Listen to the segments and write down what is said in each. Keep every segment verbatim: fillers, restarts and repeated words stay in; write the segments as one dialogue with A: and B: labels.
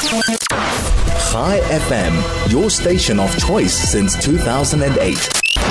A: Chai F M, your station of choice since two thousand eight.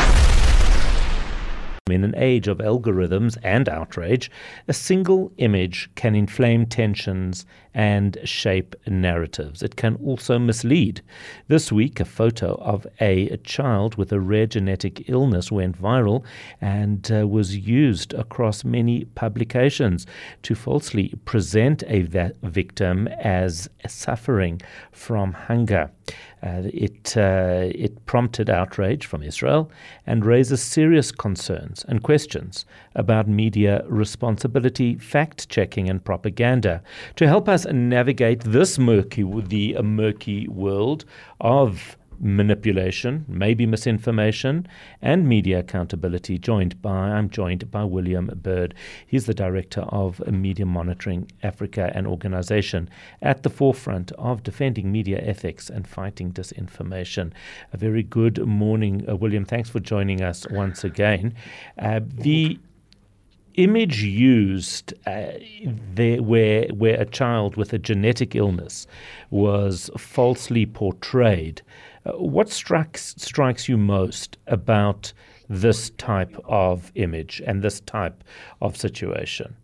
B: In an age of algorithms and outrage, a single image can inflame tensions and shape narratives. It can also mislead. This week, a photo of a child with a rare genetic illness went viral and uh, was used across many publications to falsely present a va- victim as suffering from hunger. Uh, it uh, it prompted outrage from Israel and raises serious concerns and questions about media responsibility, fact-checking and propaganda. To help us navigate this murky, the uh, murky world of manipulation, maybe misinformation, and media accountability, joined by I'm joined by William Bird. He's the Director of Media Monitoring Africa, an organization at the forefront of defending media ethics and fighting disinformation. A very good morning, uh, William. Thanks for joining us once again. Uh, the image used uh, there where where a child with a genetic illness was falsely portrayed. Uh, what strikes strikes you most about this type of image and this type of situation?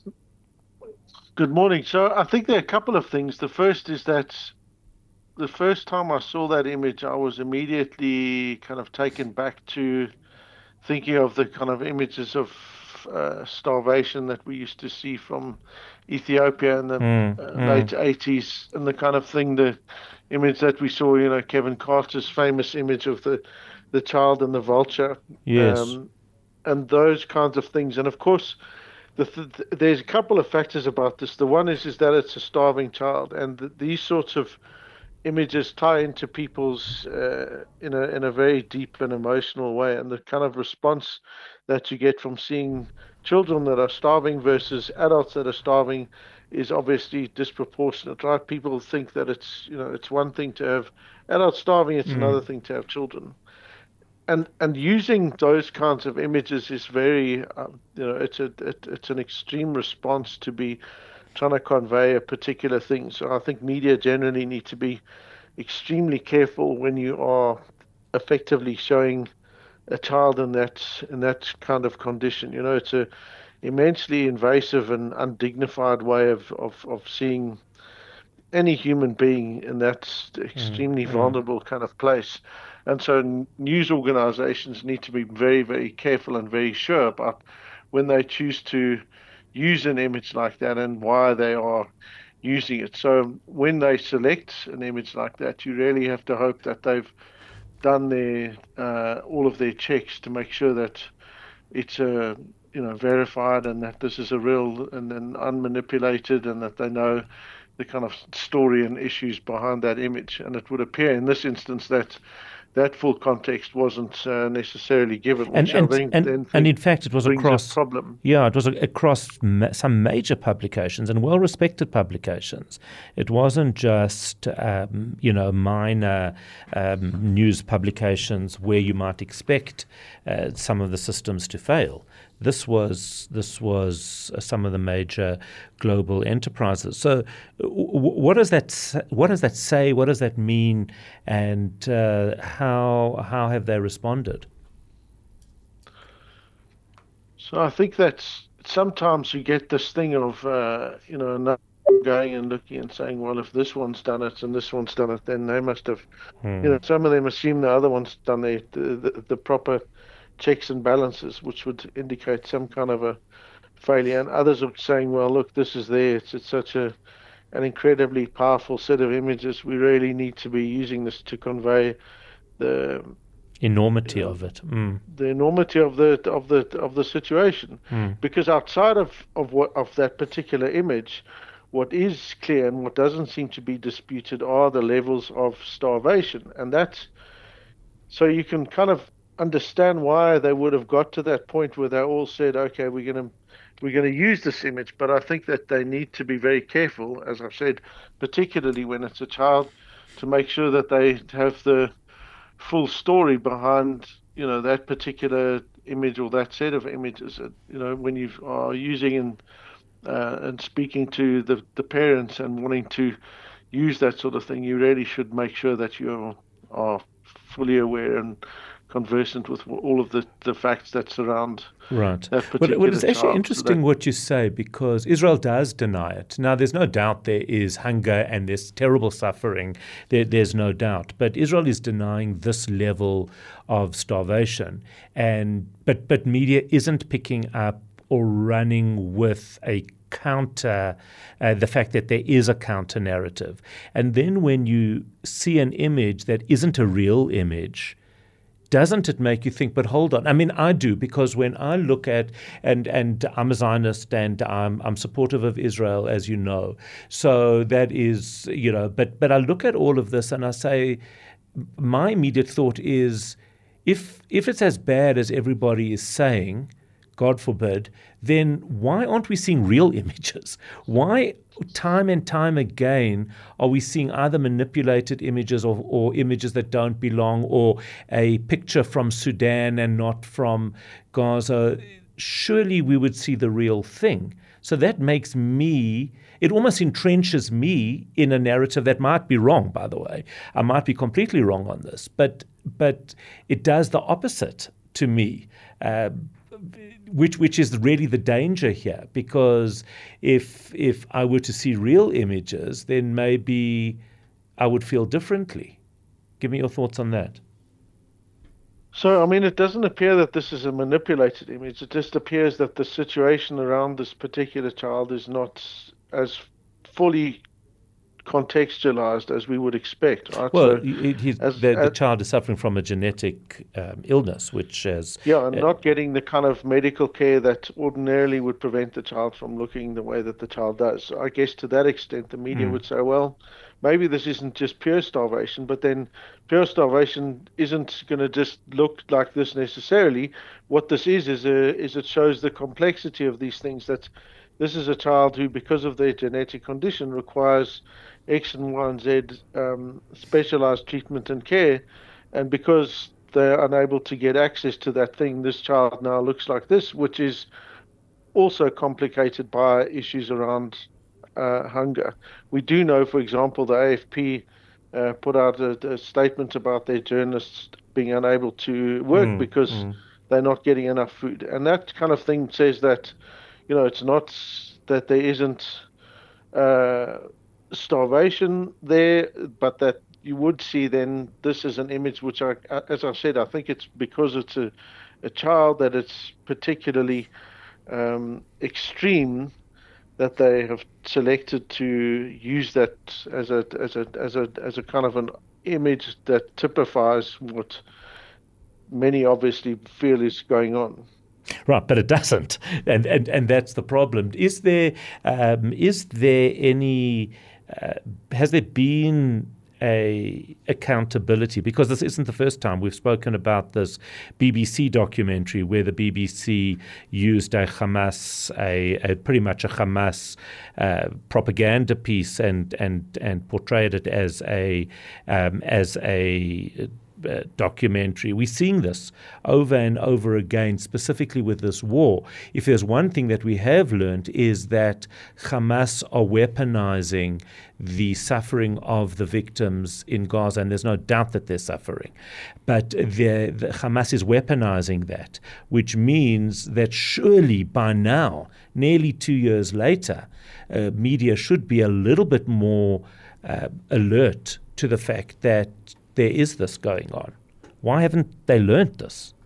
C: Good morning. So I think there are a couple of things. The first is that the first time I saw that image, I was immediately kind of taken back to thinking of the kind of images of uh, starvation that we used to see from Ethiopia in the
B: Mm,
C: uh,
B: mm.
C: late eighties, and the kind of thing, the image that we saw, you know, Kevin Carter's famous image of the, the child and the vulture.
B: Yes.
C: Um, and those kinds of things. And of course, the th- there's a couple of factors about this. The one is, is that it's a starving child, and th- these sorts of images tie into people's uh, in a in a very deep and emotional way, and the kind of response that you get from seeing children that are starving versus adults that are starving is obviously disproportionate, right? People think that it's, you know, it's one thing to have adults starving, it's
B: Mm.
C: another thing to have children. And and using those kinds of images is very, um, you know, it's a it, it's an extreme response to be trying to convey a particular thing. So I think media generally need to be extremely careful when you are effectively showing a child in that in that kind of condition. You know, it's a immensely invasive and undignified way of of, of seeing any human being in that extremely
B: mm.
C: vulnerable kind of place. And so n- news organizations need to be very, very careful and very sure about when they choose to use an image like that and why they are using it. So when they select an image like that, you really have to hope that they've done their uh, all of their checks to make sure that it's uh, you know, verified and that this is a real and, and unmanipulated, and that they know the kind of story and issues behind that image. And it would appear in this instance that that full context wasn't uh, necessarily given,
B: And
C: which I
B: and
C: think
B: and,
C: then
B: and in
C: think
B: fact, it was
C: brings
B: across.
C: a problem.
B: Yeah, it was a- across ma- some major publications and well-respected publications. It wasn't just um, you know, minor um, news publications where you might expect uh, some of the systems to fail. This was this was uh, some of the major global enterprises. So, w- w- what does that sa- what does that say? What does that mean? And uh, how how have they responded?
C: So I think that sometimes you get this thing of, uh, you know, another going and looking and saying, well, if this one's done it and this one's done it, then they must have,
B: Hmm.
C: you know, some of them assume the other one's done the, the, the proper checks and balances, which would indicate some kind of a failure. And others are saying, well, look, this is there. It's, it's such a an incredibly powerful set of images. We really need to be using this to convey the
B: Enormity
C: you know,
B: of it. Mm.
C: the enormity of the of the of the situation,
B: Mm.
C: because outside of of what of that particular image, what is clear and what doesn't seem to be disputed are the levels of starvation, and that's so you can kind of understand why they would have got to that point where they all said, okay, we're going to we're going to use this image. But I think that they need to be very careful, as I've said, particularly when it's a child, to make sure that they have the full story behind, you know, that particular image or that set of images. You know, when you are using and uh, and speaking to the, the parents and wanting to use that sort of thing, you really should make sure that you are fully aware and conversant with all of the, the facts that surround
B: right.
C: that particular
B: Well, well, it's actually
C: child.
B: interesting
C: that,
B: what you say, because Israel does deny it. Now, there's no doubt there is hunger and there's terrible suffering. There, there's no doubt. But Israel is denying this level of starvation. And but but media isn't picking up or running with a counter, uh, the fact that there is a counter narrative. And then when you see an image that isn't a real image, doesn't it make you think, but hold on? I mean, I do, because when I look at, and and I'm a Zionist and I'm I'm supportive of Israel, as you know. So that is, you know, but but I look at all of this and I say, my immediate thought is, if if it's as bad as everybody is saying, God forbid, then why aren't we seeing real images? Why time and time again are we seeing either manipulated images or, or images that don't belong, or a picture from Sudan and not from Gaza? Surely we would see the real thing. So that makes me, it almost entrenches me in a narrative that might be wrong, by the way. I might be completely wrong on this, but but it does the opposite to me. Uh, Which which is really the danger here, because if if I were to see real images, then maybe I would feel differently. Give me your thoughts on that.
C: So, I mean, it doesn't appear that this is a manipulated image. It just appears that the situation around this particular child is not as fully contextualized as we would expect, right?
B: Well,
C: so
B: it, he's,
C: as,
B: the, the
C: as,
B: child is suffering from a genetic um, illness, which has...
C: Yeah, and
B: uh,
C: not getting the kind of medical care that ordinarily would prevent the child from looking the way that the child does. So I guess to that extent, the media mm. would say, well, maybe this isn't just pure starvation, but then pure starvation isn't going to just look like this necessarily. What this is, is, a, is it shows the complexity of these things, that this is a child who, because of their genetic condition, requires X and Y and Z um, specialized treatment and care, and because they're unable to get access to that thing, this child now looks like this, which is also complicated by issues around uh, hunger. We do know, for example, the A F P uh, put out a, a statement about their journalists being unable to work mm, because mm. they're not getting enough food, and that kind of thing says that, you know, it's not that there isn't uh, starvation there, but that you would see then this is an image which, I, as I said, I think it's because it's a, a child that it's particularly um, extreme that they have selected to use that as a as a as a as a kind of an image that typifies what many obviously feel is going on.
B: Right, but it doesn't, and and, and that's the problem. Is there um, is there any uh, has there been a accountability? Because this isn't the first time we've spoken about this B B C documentary where the B B C used a Hamas, a, a pretty much a Hamas uh, propaganda piece, and and and portrayed it as a um, as a Uh, documentary. We're seeing this over and over again, specifically with this war. If there's one thing that we have learned is that Hamas are weaponizing the suffering of the victims in Gaza, and there's no doubt that they're suffering. But the, the Hamas is weaponizing that, which means that surely by now, nearly two years later, uh, media should be a little bit more uh, alert to the fact that there is this going on. Why haven't they learned this?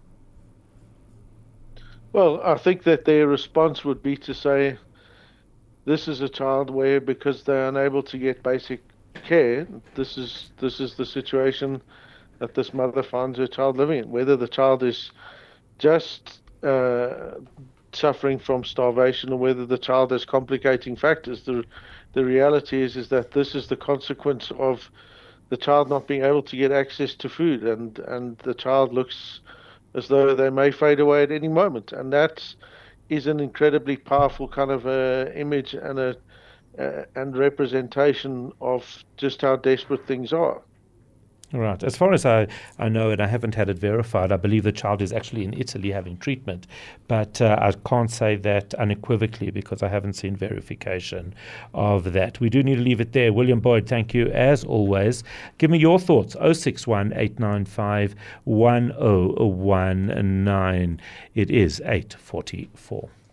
C: Well, I think that their response would be to say, this is a child where, because they're unable to get basic care, this is this is the situation that this mother finds her child living in. Whether the child is just uh, suffering from starvation or whether the child has complicating factors, the the reality is is that this is the consequence of the child not being able to get access to food, and, and the child looks as though they may fade away at any moment. And that is an incredibly powerful kind of uh, image and a uh, and representation of just how desperate things are.
B: Right. As far as I, I know, and I haven't had it verified, I believe the child is actually in Italy having treatment, but uh, I can't say that unequivocally because I haven't seen verification of that. We do need to leave it there. William Boyd, thank you as always. Give me your thoughts. oh six one, eight nine five, one oh one nine. It is eight forty-four.